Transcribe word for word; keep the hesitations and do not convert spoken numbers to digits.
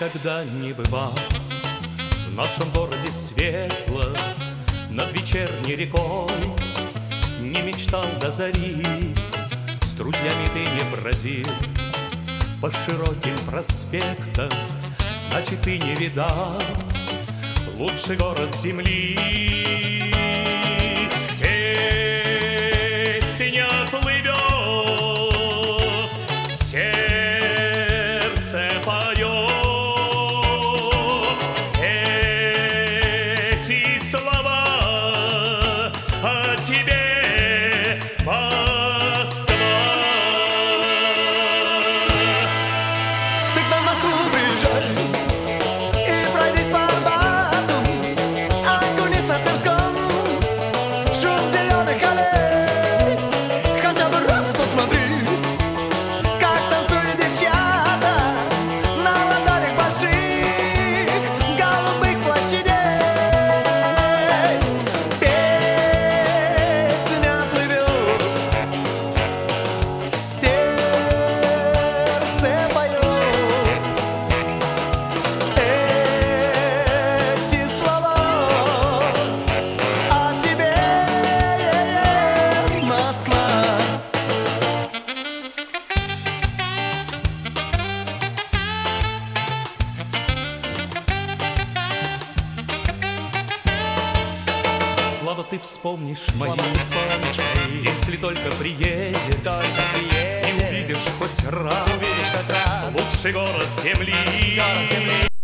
никогда не бывал в нашем городе светло над вечерней рекой. Не мечтал до зари, с друзьями ты не бродил по широким проспектам, значит, ты не видал лучший город земли. Песня плывет, сердце поет эти слова о тебе, Москва. Ты к нам в Москву приезжай и пройдись по Арбату, окунись на Тверском в шум зеленых аллей. Хотя бы раз посмотри, как танцуют девчата на ладонях больших голубых площадей. Песня плывет, сердце поет эти слова о тебе, Москва. Слава, ты вспомнишь мои, Слава, ты вспомнишь мои. если только приедешь, Только приедешь, и увидишь хоть раз увидишь хоть раз лучший город земли. город земли.